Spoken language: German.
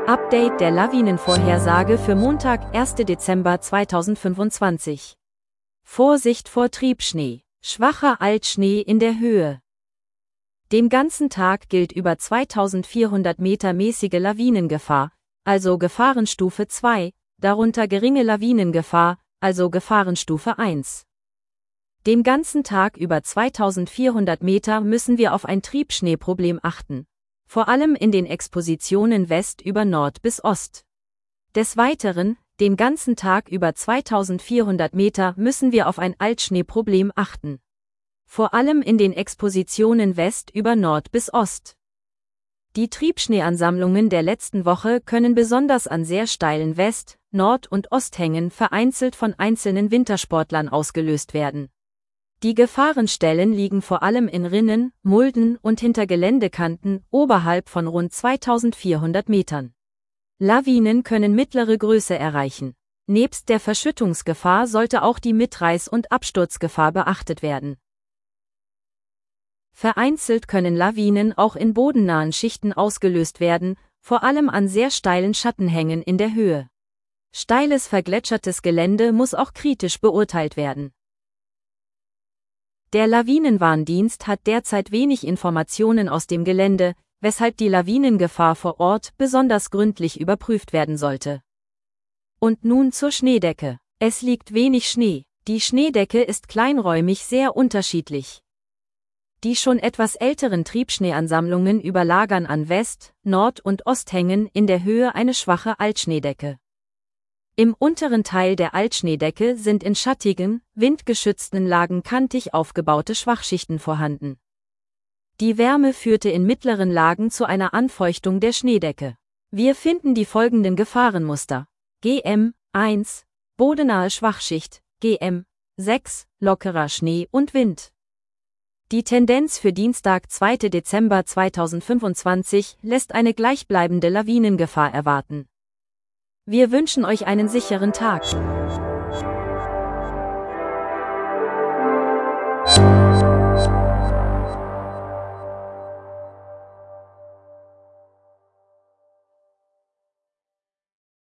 Update der Lawinenvorhersage für Montag, 1. Dezember 2025. Vorsicht vor Triebschnee. Schwacher Altschnee in der Höhe. Den ganzen Tag gilt über 2400 Meter mäßige Lawinengefahr, also Gefahrenstufe 2, darunter geringe Lawinengefahr, also Gefahrenstufe 1. Den ganzen Tag über 2400 Meter müssen wir auf ein Triebschneeproblem achten. Vor allem in den Expositionen West über Nord bis Ost. Des Weiteren, den ganzen Tag über 2400 Meter müssen wir auf ein Altschneeproblem achten. Vor allem in den Expositionen West über Nord bis Ost. Die Triebschneeansammlungen der letzten Woche können besonders an sehr steilen West-, Nord- und Osthängen vereinzelt von einzelnen Wintersportlern ausgelöst werden. Die Gefahrenstellen liegen vor allem in Rinnen, Mulden und hinter Geländekanten oberhalb von rund 2400 Metern. Lawinen können mittlere Größe erreichen. Nebst der Verschüttungsgefahr sollte auch die Mitreiß- und Absturzgefahr beachtet werden. Vereinzelt können Lawinen auch in bodennahen Schichten ausgelöst werden, vor allem an sehr steilen Schattenhängen in der Höhe. Steiles vergletschertes Gelände muss auch kritisch beurteilt werden. Der Lawinenwarndienst hat derzeit wenig Informationen aus dem Gelände, weshalb die Lawinengefahr vor Ort besonders gründlich überprüft werden sollte. Und nun zur Schneedecke. Es liegt wenig Schnee. Die Schneedecke ist kleinräumig sehr unterschiedlich. Die schon etwas älteren Triebschneeansammlungen überlagern an West-, Nord- und Osthängen in der Höhe eine schwache Altschneedecke. Im unteren Teil der Altschneedecke sind in schattigen, windgeschützten Lagen kantig aufgebaute Schwachschichten vorhanden. Die Wärme führte in mittleren Lagen zu einer Anfeuchtung der Schneedecke. Wir finden die folgenden Gefahrenmuster: GM 1, bodennahe Schwachschicht, GM 6, lockerer Schnee und Wind. Die Tendenz für Dienstag, 2. Dezember 2025 lässt eine gleichbleibende Lawinengefahr erwarten. Wir wünschen euch einen sicheren Tag.